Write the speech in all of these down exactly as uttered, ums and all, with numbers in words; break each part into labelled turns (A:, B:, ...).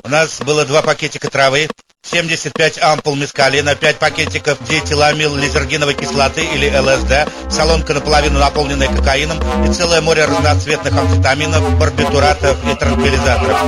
A: У нас было два пакетика травы, семьдесят пять ампул мескалина, пять пакетиков диэтиламил лизергиновой кислоты или ЛСД, солонка наполовину наполненная кокаином и целое море разноцветных амфетаминов, барбитуратов и транквилизаторов.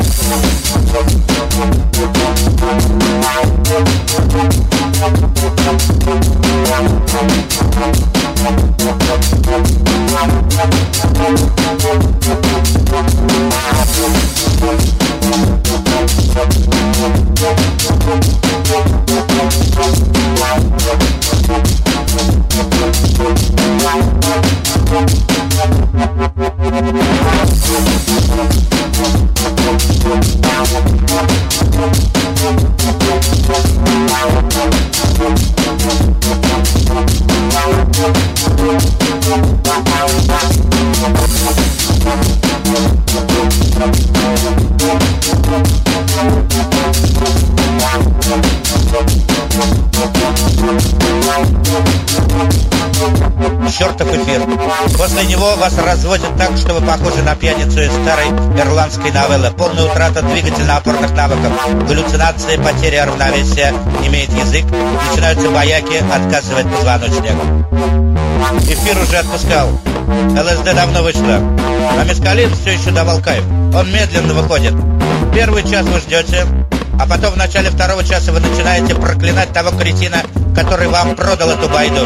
A: Чертов эфир. После него вас разводят так, что вы похожи на пьяницу из старой ирландской новеллы. Полная утрата двигательно-опорных навыков, галлюцинации, потеря равновесия, имеет язык, начинаются бояки, отказывает позвоночник. Эфир уже отпускал. ЛСД давно вышла. А мескалин все еще давал кайф. Он медленно выходит. Первый час вы ждете, а потом в начале второго часа вы начинаете проклинать того кретина, который вам продал эту байду.